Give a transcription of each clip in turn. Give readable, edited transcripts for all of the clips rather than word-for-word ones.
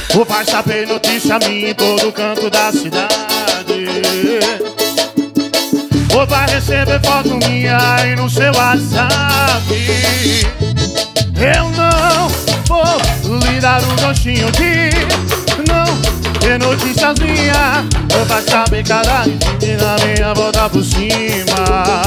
Ou vai saber notícia minha em todo canto da cidade. Ou vai receber foto minha aí no seu WhatsApp. Eu não vou lhe dar um gostinho de não ter notícias minhas. Ou vai saber cada dia na minha volta por cima.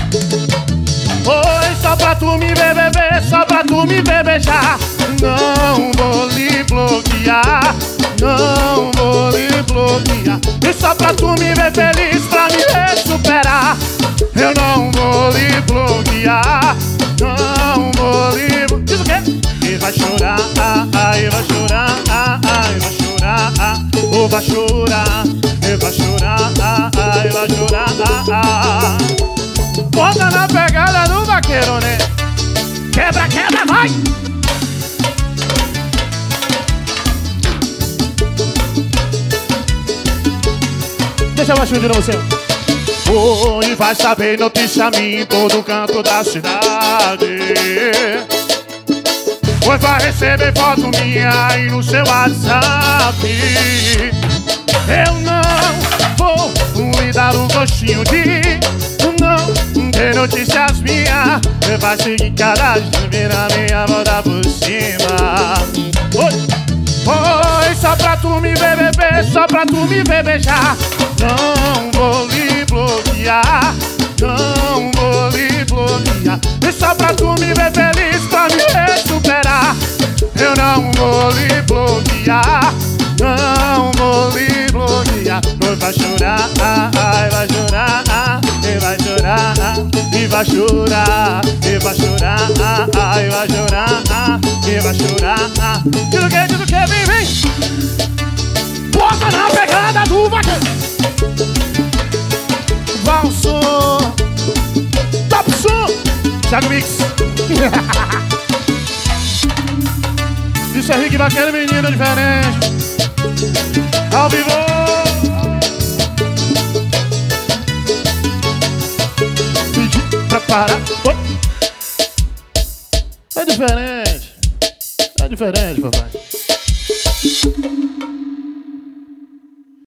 Oi, só pra tu me ver beber, só pra tu me ver beijar. Não vou lhe bloquear, não vou lhe bloquear. E só pra tu me ver feliz, pra me ver superar. Eu não vou lhe bloquear, não vou lhe bloquear. Diz o quê? E vai chorar, e vai chorar, e vai chorar. Ou vai chorar, e vai chorar, e vai chorar. Bota na pegada do vaqueiro, né? Quebra, quebra, vai! Deixa eu baixar de novo, você. Oi, vai saber notícia minha em todo canto da cidade. Oi, vai receber foto minha aí no seu WhatsApp. Eu não vou lhe dar um gostinho de não ter notícias minhas. Vai seguir cada dia na minha volta por cima. Oi, só pra tu me ver beber, só pra tu me ver beijar. Não vou lhe bloquear, não vou lhe bloquear. E só pra tu me ver feliz, pra me ver superar. Eu não vou lhe bloquear, não vou lhe bloquear. Oi, vai chorar, vai chorar, e vai chorar, e vai chorar, e vai chorar, e vai chorar, e vai chorar. Diz o que, vem, vem. Bota na pegada do vaqueiro. Valson, top som, Thiago Mix. Isso é Rick Vaqueiro, menino diferente. Ao vivo. Pedi pra parar. É diferente. É diferente, papai.